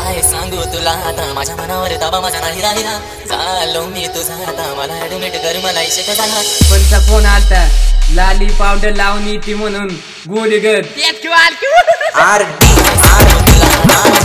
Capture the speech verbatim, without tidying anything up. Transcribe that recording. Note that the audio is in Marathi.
काय सांगू तुला आता माझ्या मनावर ताबा माझा नाही राहिला झालो मी तुझा आता मला ऍडमिट कर मला इशक झाला कोणचा फोन आलता लाली पावडर लावून येते म्हणून गोलीगत आर डी